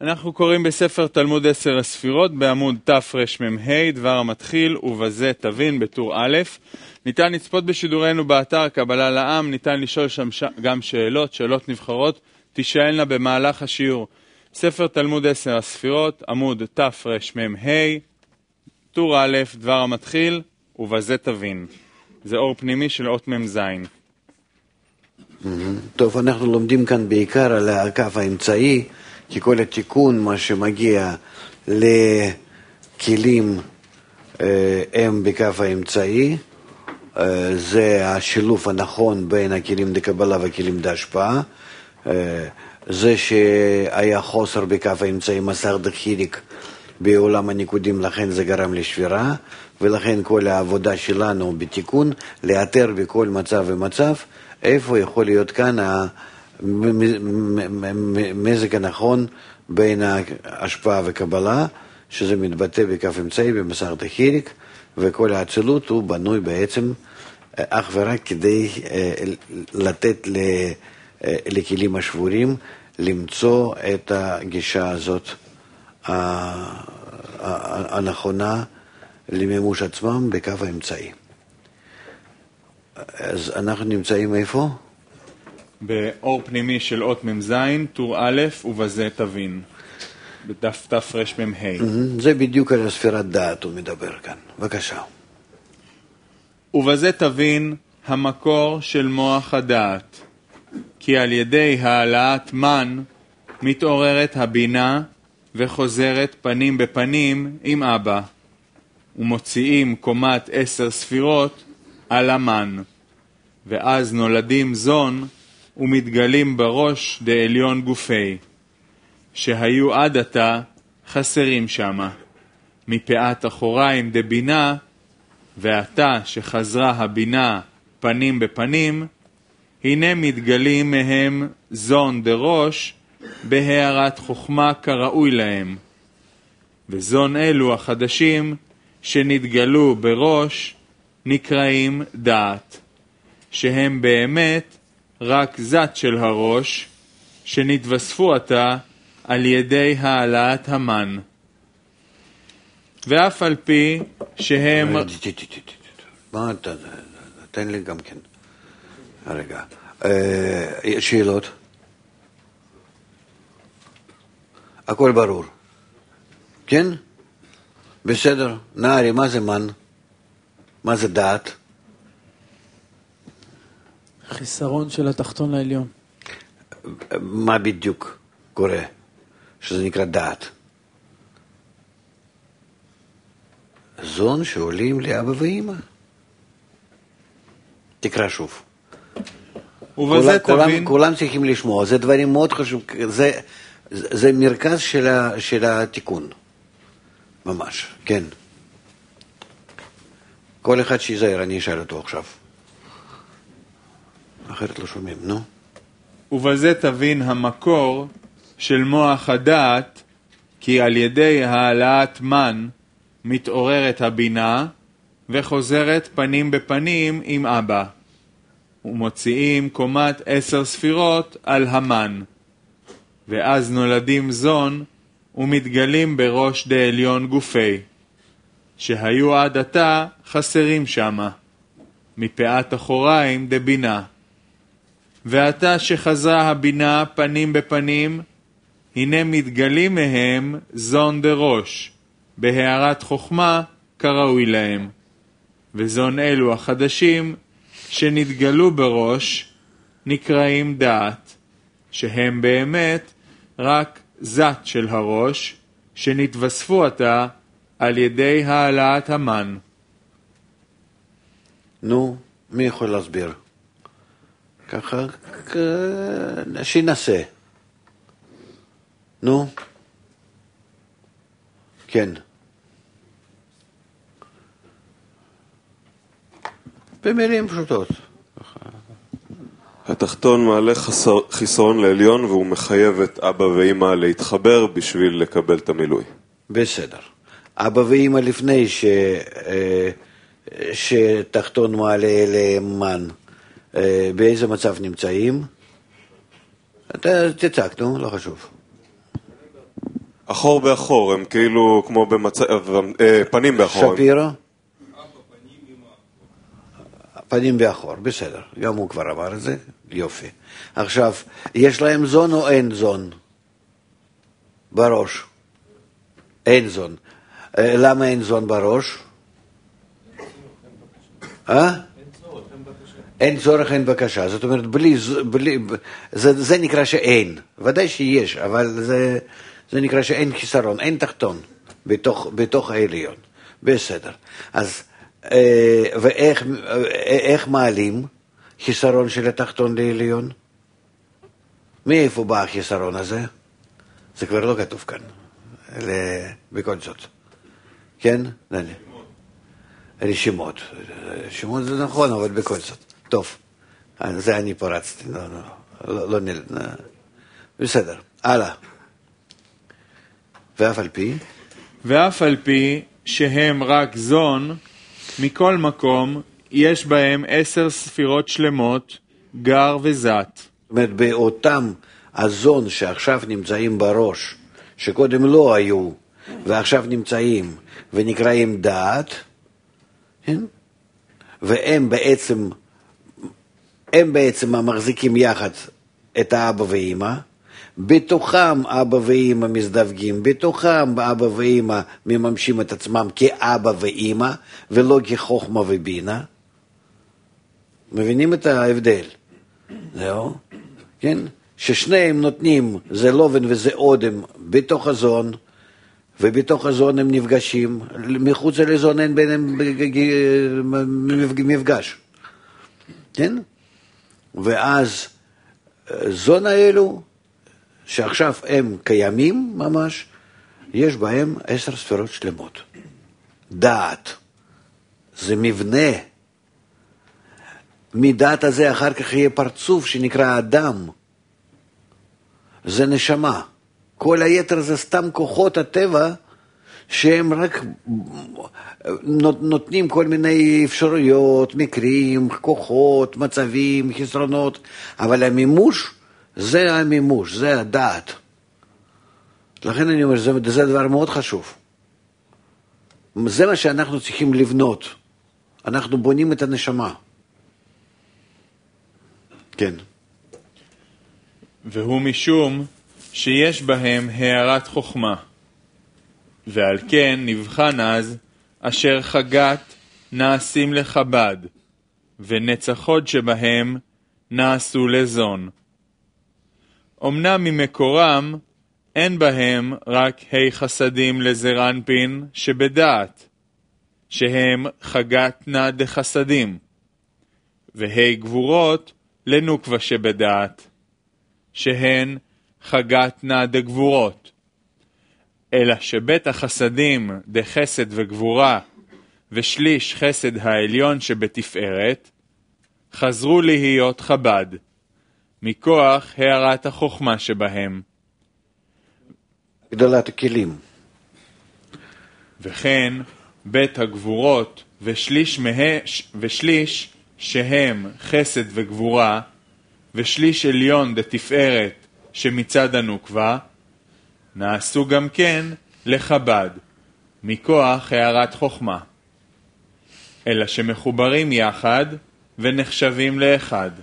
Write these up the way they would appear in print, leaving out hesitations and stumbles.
אנחנו קוראים בספר תלמוד 10 הספירות בעמוד תרמ"ה, דבר המתחיל, ובזה תבין בטור א'. ניתן לצפות בשידורנו באתר קבלה לעם, ניתן לשאול שם גם שאלות נבחרות, תשאלנה במהלך השיעור. ספר תלמוד 10 הספירות, עמוד תרמ"ה, טור א', דבר המתחיל, ובזה תבין. זה אור פנימי של אות מ"ז. טוב, אנחנו לומדים כאן בעיקר על הקו האמצעי, כי כל התיקון, מה שמגיע לכלים הם בקו האמצעי, זה השילוב הנכון בין הכלים דקבלה וכלים דהשפעה. זה שהיה חוסר בקו האמצעי מסר דחיריק בעולם הניקודים, לכן זה גרם לשבירה, ולכן כל העבודה שלנו בתיקון, לאתר בכל מצב ומצב, איפה יכול להיות כאן המזג הנכון בין ההשפעה וקבלה, שזה מתבטא בקו אמצעי במסר דחיריק, וכל האצילות הוא בנוי בעצם אך ורק כדי לתת לכלים השבורים למצוא את הגישה הזאת הנכונה למימוש עצמם בקו האמצעי. אז אנחנו נמצאים איפה? באור פנימי של אות מ"ז, טור א', ובזה תבין. בדף תרמ"ה. זה בדיוק על הספירת דעת הוא מדבר כאן. בבקשה. ובזה תבין המקור של מוח הדעת, כי על ידי העלאת מן מתעוררת הבינה וחוזרת פנים בפנים עם אבא, ומוציאים קומת 10 ספירות על המן, ואז נולדים זון ומתגלים בראש דעליון גופי, שהיו עד עתה חסרים שמה, מפאת אחוריים דבינה, ועתה שחזרה הבינה פנים בפנים, הנה מתגלים מהם זון דראש בהערת חוכמה כראוי להם. וזון אלו החדשים שנתגלו בראש נקראים דעת, שהם באמת רק זת של הראש, שנתווספו עתה על ידי העלאת המן. ואף על פי שהם... מה אתה... תן לי גם כן. רגע. שאלות? הכל ברור. כן? בסדר. נערי, מה זה מן? מה זה דעת? חיסרון של התחתון לעליון. מה בדיוק קורה שזה נקרא דעת? זון שעולים לאבא ואמא. תקרא שוב. ובזה תבין... כולם צריכים לשמוע, זה דברים מאוד חשוב, זה מרכז של התיקון, ממש, כן. כל אחד שיזהר, אני אשאל אותו עכשיו. אחרת לא שומעים, נו. ובזה תבין המקור של מוח הדעת, כי על ידי העלאת מן מתעוררת הבינה וחוזרת פנים בפנים עם אבא, ומוציאים קומת 10 ספירות על המן, ואז נולדים זון ומתגלים בראש דעליון גופי, שהיו עד עתה חסרים שמה, מפאת אחוריים דבינה. ועתה שחזרה הבינה פנים בפנים, הנה מתגלים מהם זון דראש, בהערת חוכמה כראוי להם. וזון אלו החדשים שנתגלו בראש נקראים דעת, שהם באמת רק זת של הראש, שנתווספו עתה על ידי העלאת המן. נו, מי יכול להסביר? ככה, שינסה. נו. כן. במילים פשוטות. התחתון מעלה חיסרון לעליון, והוא מחייב את אבא ואמא להתחבר בשביל לקבל את המילוי. בסדר. אבא ואמא לפני שתחתון מעלה למן, באיזה מצב נמצאים? תצעק, נו, לא חשוב. אחור באחור, הם כאילו כמו במצב, פנים באחור. שפירו? פנים באחור, בסדר, גם הוא כבר אמר את זה, יופי. עכשיו, יש להם זון או אין זון? בראש. אין זון. למה אין זון בראש? אין צורך, אין בקשה. זאת אומרת, זה נקרא שאין. ודאי שיש, אבל זה נקרא שאין חיסרון, אין תחתון בתוך העליון. בסדר. אז, ואיך מעלים חיסרון של התחתון לעליון? מאיפה בא החיסרון הזה? זה כבר לא כתוב כאן. בכל זאת. כן? דני. רשימות. רשימות זה נכון, אבל בכל זאת. טוב. זה אני פרצתי. לא בסדר. הלאה. ואף על פי? ואף על פי שהם רק זון, מכל מקום יש בהם 10 ספירות שלמות, גר וזת. זאת אומרת, באותם הזון שעכשיו נמצאים בראש, שקודם לא היו, ועכשיו נמצאים ונקראים דעת, כן? והם בעצם המחזיקים יחד את האבא ואמא, בתוכם אבא ואמא מזדווגים, בתוכם אבא ואמא מממשים את עצמם כאבא ואמא, ולא כחוכמה ובינה. מבינים את ההבדל? זהו? כן? ששניהם נותנים, זה לובן וזה אודם, בתוך הזון, ובתוך הזון הם נפגשים, מחוץ לזון אין ביניהם מפגש. כן? ואז זון האלו, שעכשיו הם קיימים ממש, יש בהם 10 ספירות שלמות. דעת, זה מבנה. מדעת הזה אחר כך יהיה פרצוף שנקרא אדם. זה נשמה. כל היתר זה סתם כוחות הטבע שהם רק נותנים כל מיני אפשרויות, מקרים, כוחות, מצבים, חסרונות, אבל המימוש, זה המימוש, זה הדעת. לכן אני אומר, זה דבר מאוד חשוב. זה מה שאנחנו צריכים לבנות. אנחנו בונים את הנשמה. כן. והוא משום שיש בהם הערת חוכמה, ועל כן נבחן אז אשר חגת נעשים לחבד, ונצחות שבהם נעשו לזון. אמנם ממקורם אין בהם רק ה' חסדים לזרנפין שבדעת, שהם חגת נא דחסדים, וה' גבורות לנוקבה שבדעת, שהן חגת נא דגבורות. אלא שבית החסדים דחסד וגבורה ושליש חסד העליון שבתפארת חזרו להיות חבד, מכוח הערת החוכמה שבהם. גדולת הכלים. וכן בית הגבורות ושליש שהם חסד וגבורה ושליש עליון דתפארת שמצד הנוקבה נעשו גם כן לחבד, מכוח הערת חוכמה, אלא שמחוברים יחד ונחשבים לאחד.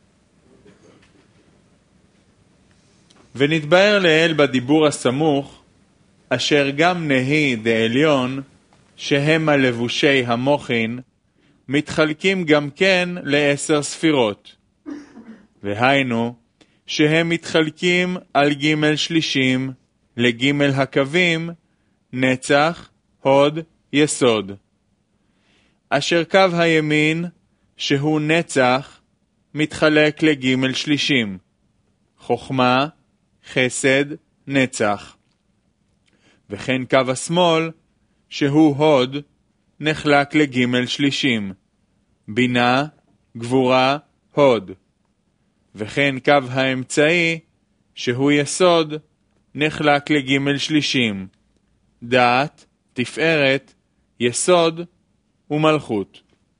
ונתבהר לאל בדיבור הסמוך, אשר גם נהי דעליון, שהם הלבושי המוחין, מתחלקים גם כן ל10 ספירות. והיינו, שהם מתחלקים על ג' שלישים, לג' הקווים, נצח, הוד, יסוד. אשר קו הימין, שהוא נצח, מתחלק לג' שלישים, חוכמה, חסד, נצח. וכן קו השמאל, שהוא הוד, נחלק לג' שלישים, בינה, גבורה, הוד. וכן קו האמצעי, שהוא יסוד, נחלק לג' שלישים, דעת, תפארת, יסוד ומלכות.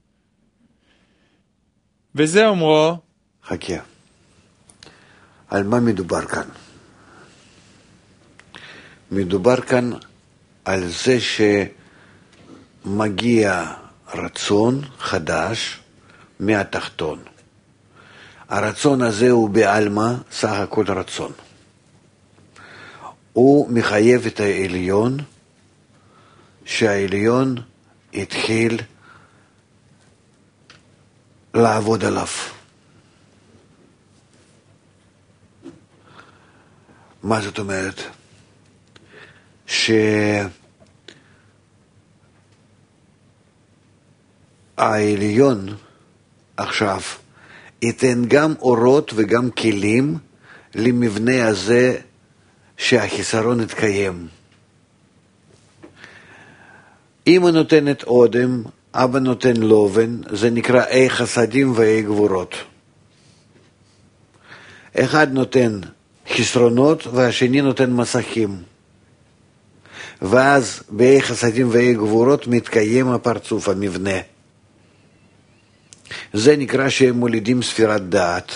וזה אומרו, חכה. על מה מדובר כאן? מדובר כאן על זה שמגיע רצון חדש מהתחתון. הרצון הזה הוא בעלמא סך הכל רצון. הוא מחייב את העליון, שהעליון התחיל לעבוד עליו. מה זאת אומרת? שהעליון עכשיו ייתן גם אורות וגם כלים למבנה הזה שהחיסרון יתקיים. אמא נותנת אודם, אבא נותן לובן, זה נקרא אי חסדים ואי גבורות. אחד נותן חסרונות והשני נותן מסכים. ואז באי חסדים ואי גבורות מתקיים הפרצוף, המבנה. זה נקרא שהם מולידים ספירת דעת.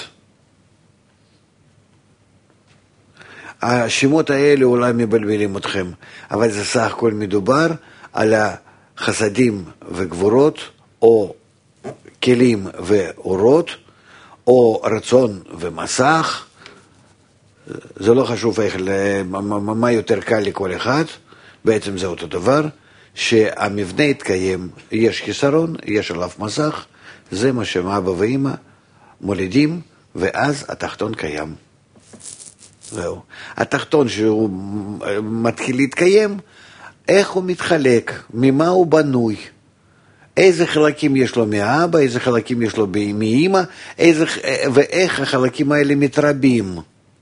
השמות האלה אולי מבלבלים אתכם, אבל זה סך הכל מדובר על החסדים וגבורות, או כלים ואורות, או רצון ומסך. זה לא חשוב איך, מה יותר קל לכל אחד, בעצם זה אותו דבר, שהמבנה יתקיים, יש חיסרון, יש עליו מסך, זה מה שאבא ואמא מולידים, ואז התחתון קיים. זהו. התחתון שהוא מתחיל להתקיים, איך הוא מתחלק, ממה הוא בנוי, איזה חלקים יש לו מאבא, איזה חלקים יש לו מאמא, ואיך החלקים האלה מתרבים.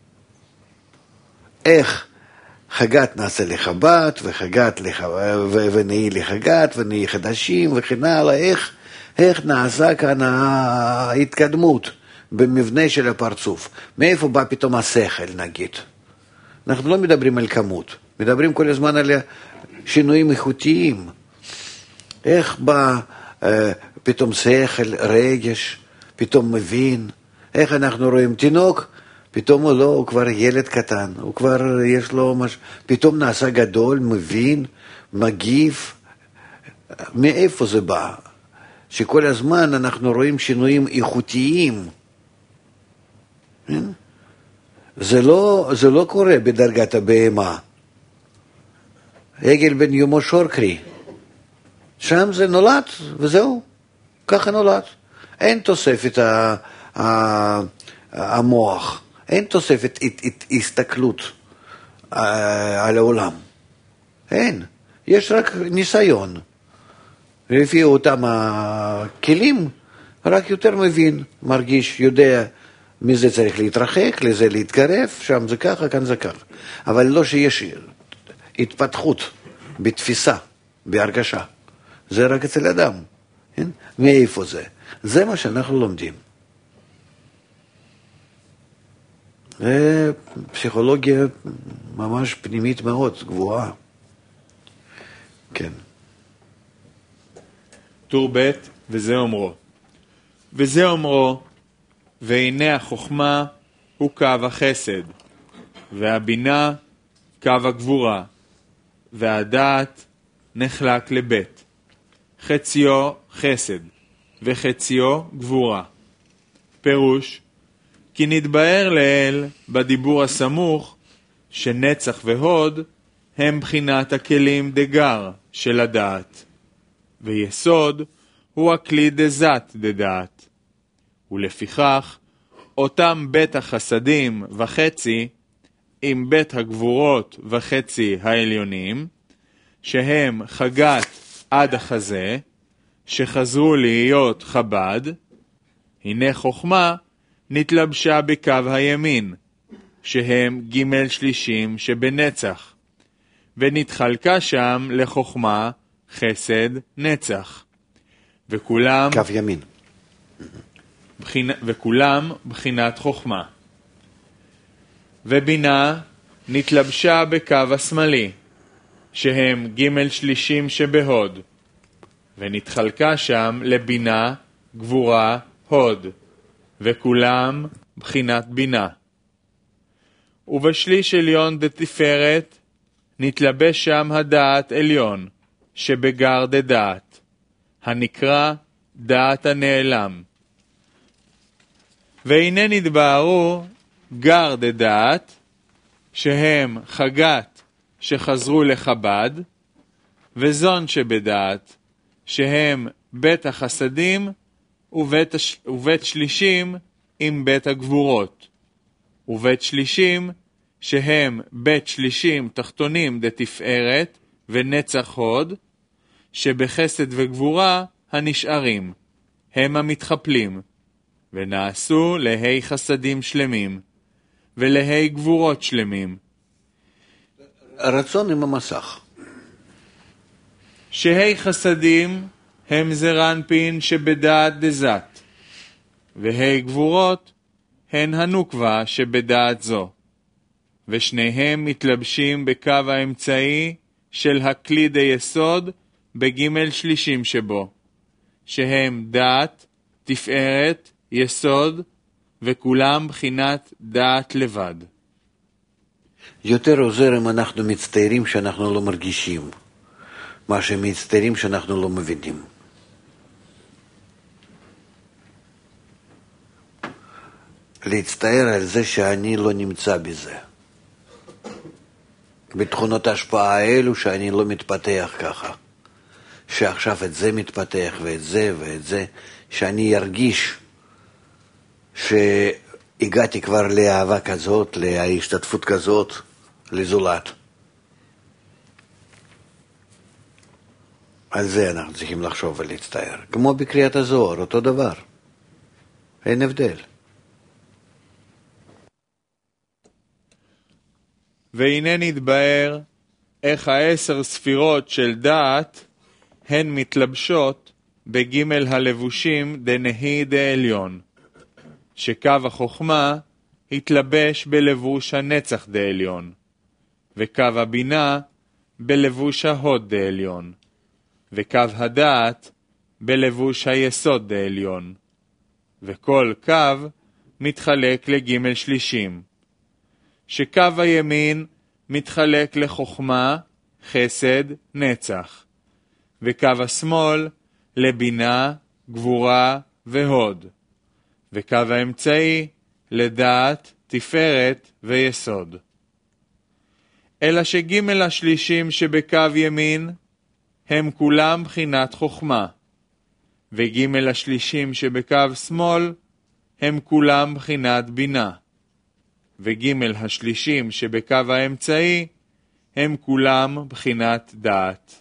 איך חגת נעשה לחבת, וחגת ונהי לחגת, ונהי חדשים, וכן הלאה, איך נעשה כאן ההתקדמות במבנה של הפרצוף. מאיפה בא פתאום השכל, נגיד? אנחנו לא מדברים על כמות, מדברים כל הזמן על שינויים איכותיים. איך בא פתאום שכל, רגש, פתאום מבין, איך אנחנו רואים תינוק, פתאום הוא לא, הוא כבר ילד קטן, הוא כבר יש לו פתאום נעשה גדול, מבין, מגיב. מאיפה זה בא? שכל הזמן אנחנו רואים שינויים איכותיים. זה לא קורה בדרגת הבהמה. עגל בן יומו שורקרי. שם זה נולד, וזהו. ככה נולד. אין תוספת המוח. אין תוספת הסתכלות על העולם. אין. יש רק ניסיון. לפי אותם הכלים, רק יותר מבין, מרגיש, יודע, מזה צריך להתרחק, לזה להתקרב, שם זה ככה, כאן זה ככה. אבל לא שיש התפתחות בתפיסה, בהרגשה. זה רק אצל אדם. כן? מאיפה זה? זה מה שאנחנו לומדים. זה פסיכולוגיה ממש פנימית מאוד, גבוהה. כן. טור ב' וזה אומרו. וזה אומרו, והנה החוכמה הוא קו החסד, והבינה קו הגבורה, והדעת נחלק לבית. חציו חסד, וחציו גבורה. פירוש, כי נתבהר לאל בדיבור הסמוך, שנצח והוד הם בחינת הכלים דגר של הדעת. ויסוד הוא הכלי דזת דדעת. ולפיכך, אותם בית החסדים וחצי, עם בית הגבורות וחצי העליונים, שהם חגת עד החזה, שחזרו להיות חב"ד, הנה חוכמה נתלבשה בקו הימין, שהם ג' שלישים שבנצח, ונתחלקה שם לחוכמה, חסד, נצח. וכולם קו ימין. וכולם בחינת חוכמה. ובינה נתלבשה בקו השמאלי, שהם ג' שלישים שבהוד, ונתחלקה שם לבינה, גבורה, הוד, וכולם בחינת בינה. ובשליש עליון דתפארת נתלבש שם הדעת עליון, שבגר דעת, הנקרא דעת הנעלם. והנה נתבהרו גר דעת, שהם חגת שחזרו לחב"ד, וזון שבדעת, שהם בית החסדים ובית שלישים עם בית הגבורות, ובית שלישים שהם בית שלישים תחתונים דתפארת ונצח הוד, שבחסד וגבורה הנשארים, הם המתחפלים, ונעשו להי חסדים שלמים, ולהי גבורות שלמים. רצון עם המסך. שהי חסדים הם זרנפין שבדעת דזת, והי גבורות הן הנוקבה שבדעת זו, ושניהם מתלבשים בקו האמצעי של הכלי דיסוד בג' שלישים שבו, שהם דעת, תפארת, יסוד, וכולם בחינת דעת לבד. יותר עוזר אם אנחנו מצטערים שאנחנו לא מרגישים, מה שמצטערים שאנחנו לא מבינים. להצטער על זה שאני לא נמצא בזה. בתכונות ההשפעה האלו שאני לא מתפתח ככה. שעכשיו את זה מתפתח ואת זה ואת זה, שאני ארגיש שהגעתי כבר לאהבה כזאת, להשתתפות כזאת, לזולת. על זה אנחנו צריכים לחשוב ולהצטער. כמו בקריאת הזוהר, אותו דבר. אין הבדל. והנה נתבהר איך 10 ספירות של דעת הן מתלבשות בג' הלבושים דנהי דעליון, שקו החוכמה התלבש בלבוש הנצח דעליון, וקו הבינה בלבוש ההוד דעליון, וקו הדעת בלבוש היסוד דעליון, וכל קו מתחלק לג' שלישים, שקו הימין מתחלק לחוכמה, חסד, נצח, וקו השמאל לבינה, גבורה והוד, וקו האמצעי לדעת, תפארת ויסוד. אלא שג' השלישים שבקו ימין הם כולם בחינת חוכמה, וג' השלישים שבקו שמאל הם כולם בחינת בינה, וג' השלישים שבקו האמצעי הם כולם בחינת דעת.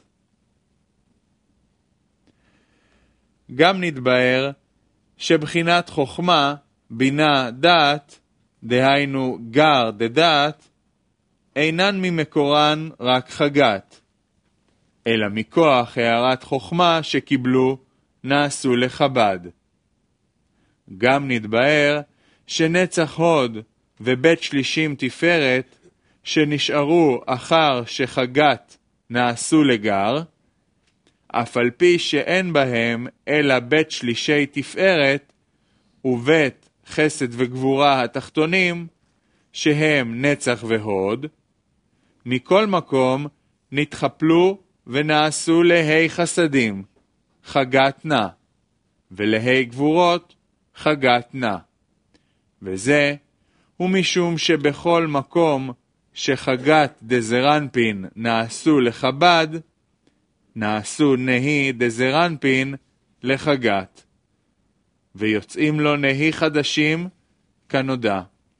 גם נתבהר שבחינת חוכמה, בינה, דעת, דהיינו גר דעת, אינן ממקורן רק חגת, אלא מכוח הערת חוכמה שקיבלו נעשו לחב"ד. גם נתבהר שנצח הוד ובית שלישים תפארת שנשארו אחר שחגת נעשו לגר, אף על פי שאין בהם אלא בית שלישי תפארת ובית חסד וגבורה התחתונים שהם נצח והוד, מכל מקום נתחפלו ונעשו להי חסדים, חגת נע, ולהי גבורות, חגת נע. וזה הוא משום שבכל מקום שחגת דזרנפין נעשו לחב"ד, נעשו נהי דזרנפין לחגת, ויוצאים לו נהי חדשים כנודע.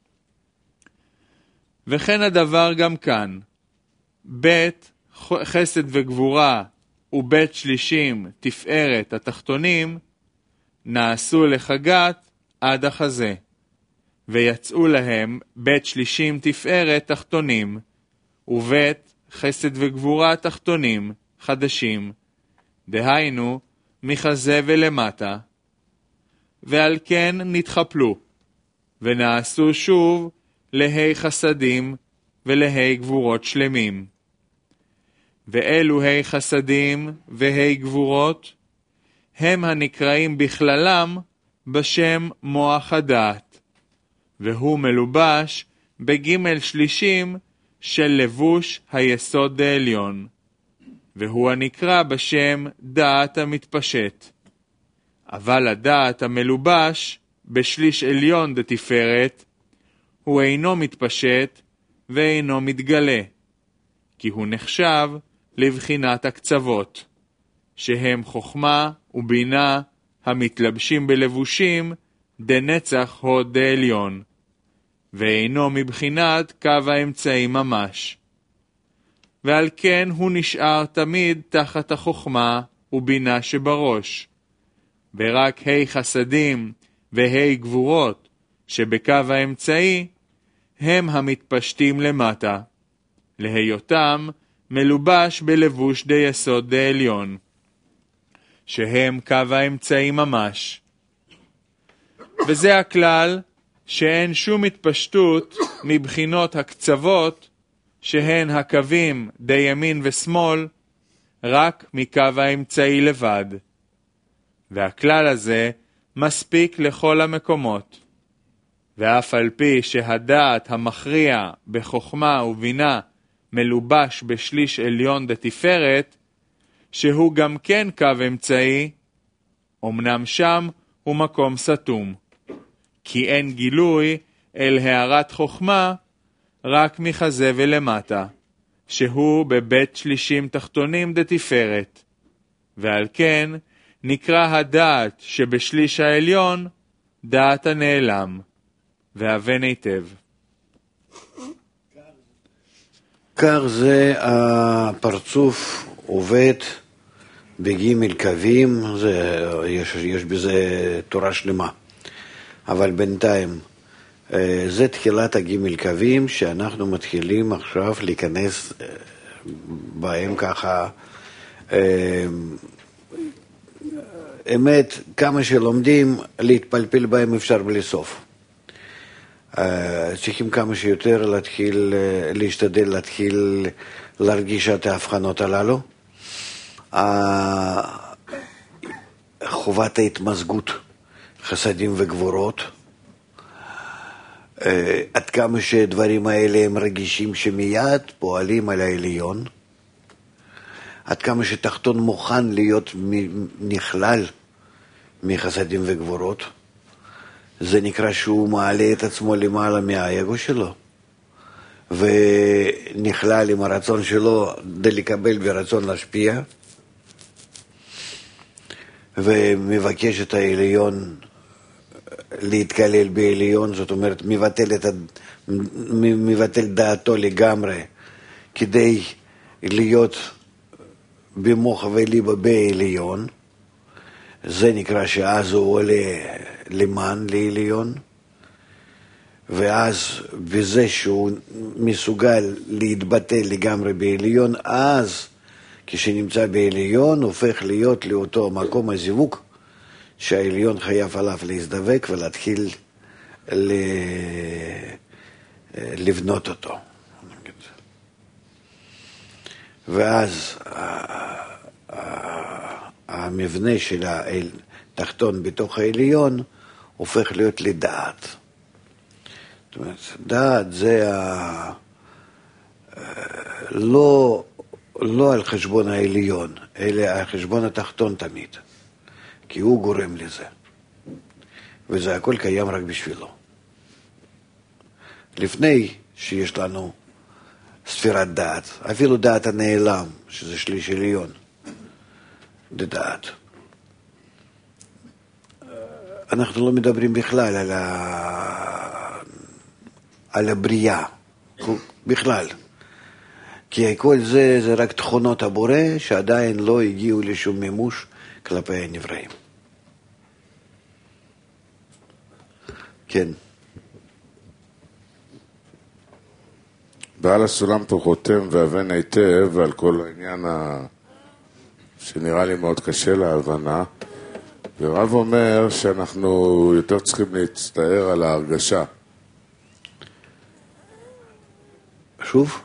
וכן הדבר גם כאן, בית חסד וגבורה ובית שלישים תפארת התחתונים נעשו לחגת עד החזה, ויצאו להם בית שלישים תפארת תחתונים ובית חסד וגבורה תחתונים חדשים, דהיינו מחזה ולמטה, ועל כן נתחפלו ונעשו שוב להי חסדים ולהי גבורות שלמים. ואלו הי חסדים והי גבורות הם הנקראים בכללם בשם מוח הדעת, והוא מלובש בג' שלישים של לבוש היסוד העליון, והוא הנקרא בשם דעת המתפשט. אבל הדעת המלובש בשליש עליון דתפארת, הוא אינו מתפשט ואינו מתגלה, כי הוא נחשב לבחינת הקצוות, שהם חוכמה ובינה המתלבשים בלבושים דנצח הוד דעליון, ואינו מבחינת קו האמצעי ממש. ועל כן הוא נשאר תמיד תחת החוכמה ובינה שבראש, ורק ה' חסדים וה' גבורות שבקו האמצעי הם המתפשטים למטה, להיותם מלובש בלבוש די יסוד די עליון, שהם קו האמצעי ממש. וזה הכלל שאין שום התפשטות מבחינות הקצוות, שהן הקווים די ימין ושמאל, רק מקו האמצעי לבד. והכלל הזה מספיק לכל המקומות. ואף על פי שהדעת המכריע בחוכמה ובינה מלובש בשליש עליון דתפארת, שהוא גם כן קו אמצעי, אמנם שם הוא מקום סתום, כי אין גילוי אל הערת חוכמה רק מחזה ולמטה, שהוא בבית שלישים תחתונים דתפארת, ועל כן נקרא הדעת שבשליש העליון דעת הנעלם, והבן היטב. כך זה הפרצוף עובד בגימל קווים, יש בזה תורה שלמה. אבל בינתיים, זה תחילת הגימל קווים שאנחנו מתחילים עכשיו להיכנס בהם ככה, אמת, כמה שלומדים, להתפלפל בהם אפשר בלי סוף. צריכים כמה שיותר להשתדל להתחיל להרגיש את ההבחנות הללו. חובת ההתמזגות, חסדים וגבורות, עד כמה שדברים האלה הם רגישים שמיד פועלים על העליון, עד כמה שתחתון מוכן להיות נכלל מחסדים וגבורות, זה נקרא שהוא מעלה את עצמו למעלה מהאגו שלו, ונכלל עם הרצון שלו כדי לקבל ברצון להשפיע, ומבקש את העליון להתקלל בעליון, זאת אומרת מבטל דעתו לגמרי כדי להיות במוח וליבה בעליון. זה נקרא שאז הוא עולה למען לעליון, ואז בזה שהוא מסוגל להתבטא לגמרי בעליון, אז כשנמצא בעליון הופך להיות לאותו מקום הזיווג שהעליון חייב עליו להזדבק ולהתחיל לבנות אותו. ואז המבנה של התחתון בתוך העליון הופך להיות לדעת. זאת אומרת, דעת זה לא על חשבון העליון, אלא על חשבון התחתון תמיד, כי הוא גורם לזה. וזה הכל קיים רק בשבילו. לפני שיש לנו ספירת דעת, אפילו דעת הנעלם, שזה שליש עליון, זה דעת. אנחנו לא מדברים בכלל על הבריאה, בכלל. כי כל זה רק תכונות הבורא שעדיין לא הגיעו לשום מימוש כלפי הנבראים. כן. בעל הסולם פה חותם והבן היטב על כל העניין שנראה לי מאוד קשה להבנה, ורב אומר שאנחנו יותר צריכים להצטער על ההרגשה. שוב?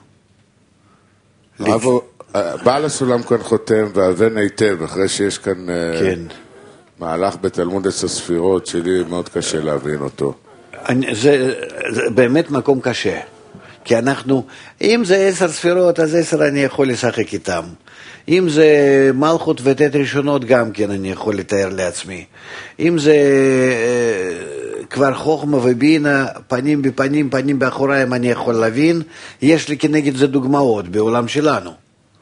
בעל הסולם כאן חותם והבן היטב, אחרי שיש כאן כן. מהלך בתלמוד עשר ספירות שלי מאוד קשה להבין אותו. זה באמת מקום קשה. כי אנחנו, אם זה 10 ספירות, אז 10 אני יכול לשחק איתם. אם זה מלכות ותת ראשונות, גם כן אני יכול לתאר לעצמי. אם זה כבר חוכמה ובינה, פנים בפנים, פנים באחוריים, אני יכול להבין. יש לי כנגד זה דוגמאות בעולם שלנו.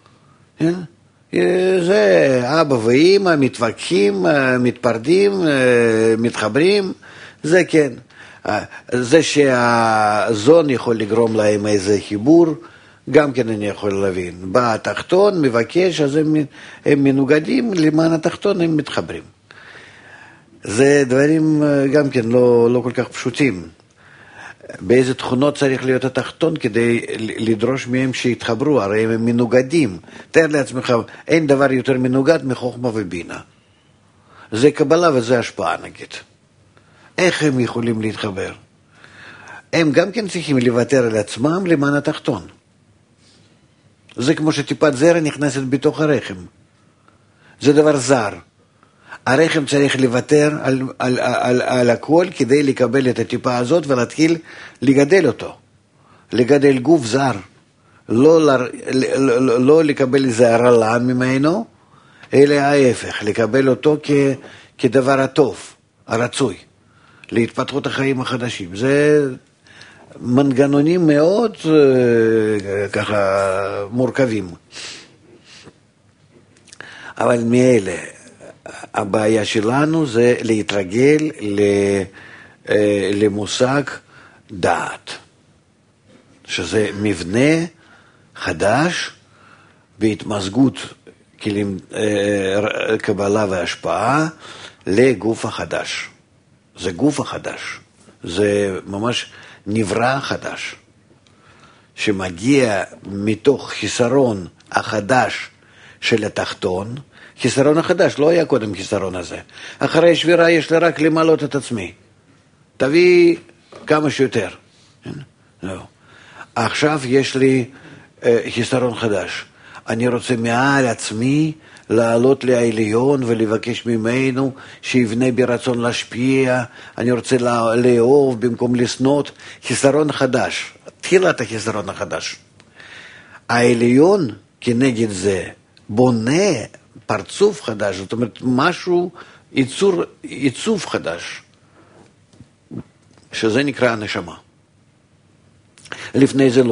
זה אבא ואמא, מתווכחים, מתפרדים, מתחברים, זה כן. זה שהזון יכול לגרום להם איזה חיבור, גם כן אני יכול להבין. בא התחתון, מבקש, אז הם מנוגדים, למען התחתון הם מתחברים. זה דברים גם כן לא כל כך פשוטים. באיזה תכונות צריך להיות התחתון כדי לדרוש מהם שיתחברו, הרי הם מנוגדים. תאר לעצמך, אין דבר יותר מנוגד מחוכמה ובינה. זה קבלה וזה השפעה נגיד. איך הם יכולים להתחבר? הם גם כן צריכים לוותר על עצמם למען התחתון. זה כמו שטיפת זרע נכנסת בתוך הרחם. זה דבר זר. הרחם צריך לוותר על הכל כדי לקבל את הטיפה הזאת ולהתחיל לגדל אותו. לגדל גוף זר. לא לקבל איזה הרעלה ממנו, אלא ההפך, לקבל אותו כדבר הטוב, הרצוי, להתפתחות החיים החדשים. זה מנגנונים מאוד ככה מורכבים. אבל מאלה, הבעיה שלנו זה להתרגל למושג דעת, שזה מבנה חדש בהתמזגות כלים קבלה והשפעה לגוף החדש. זה גוף החדש, זה ממש נברא חדש, שמגיע מתוך חיסרון החדש של התחתון. חיסרון החדש, לא היה קודם חיסרון הזה. אחרי שבירה יש לי רק למעלות את עצמי. תביא כמה שיותר. לא. עכשיו יש לי חיסרון חדש. אני רוצה מעל עצמי לעלות לעליון ולבקש ממנו שיבנה ברצון להשפיע. אני רוצה לאהוב במקום לסנות. חיסרון חדש. תחילת החיסרון החדש. העליון כנגד זה בונה פרצוף חדש, זאת אומרת משהו, עיצוב חדש, שזה נקרא הנשמה. לפני זה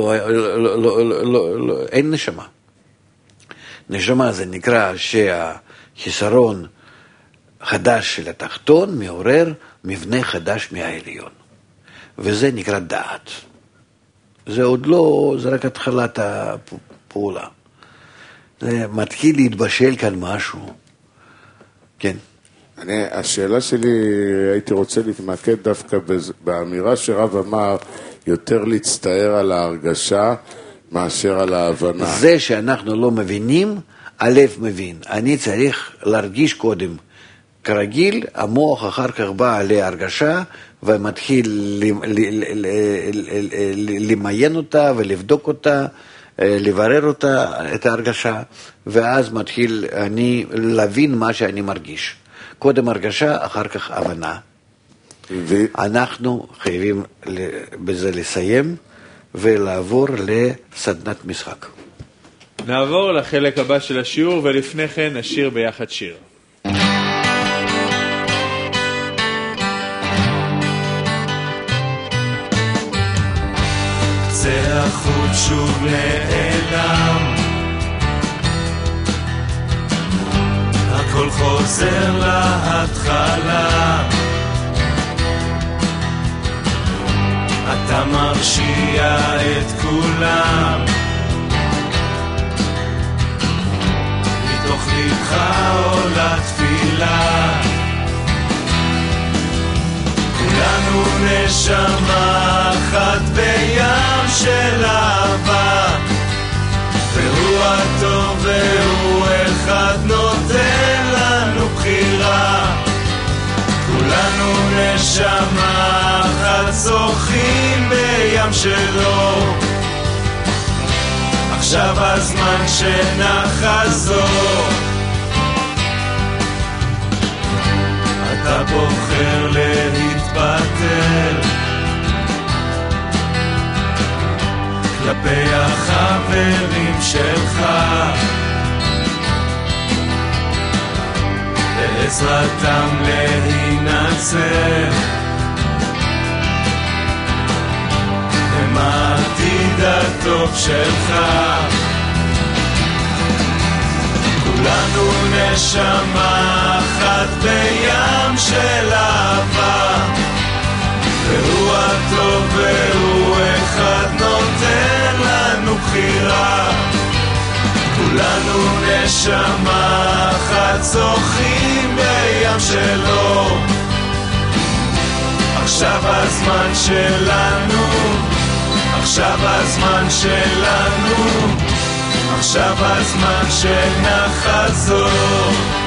אין נשמה. נשמה זה נקרא שהחיסרון חדש של התחתון מעורר מבנה חדש מהעליון. וזה נקרא דעת. זה עוד לא, זה רק התחלת הפעולה. זה מתחיל להתבשל כאן משהו. כן. השאלה שלי, הייתי רוצה להתמקד דווקא באמירה שרב אמר, יותר להצטער על ההרגשה מאשר על ההבנה. זה שאנחנו לא מבינים, הלב מבין. אני צריך להרגיש קודם. כרגיל, המוח אחר כך בא להרגשה, ומתחיל למיין אותה ולבדוק אותה, לברר אותה, את ההרגשה, ואז מתחיל אני להבין מה שאני מרגיש. קודם הרגשה, אחר כך הבנה. אנחנו חייבים בזה לסיים ולעבור לסדנת משחק. נעבור לחלק הבא של השיעור, ולפני כן נשיר ביחד שיר. זה החוט שוב נעלם, הכל חוזר להתחלה, אתה מרשיע את כולם, מתוך לבך עולה תפילה, כולנו נשמה אחת בים של אהבה, והוא הטוב והוא אחד נותן לנו בחירה, כולנו נשמה אחת שוחים בים שלו, עכשיו הזמן שנחזור, אתה בוחר להתפטר, כלפי החברים שלך, בעזרתם להינצל. הם העתיד הטוב שלך. כולנו נשמה אחת בים של אהבה, והוא הטוב והוא אחד נותן לנו בחירה. כולנו נשמה אחת זוכים בים שלו. עכשיו הזמן שלנו, עכשיו הזמן שלנו, עכשיו הזמן שנחזור.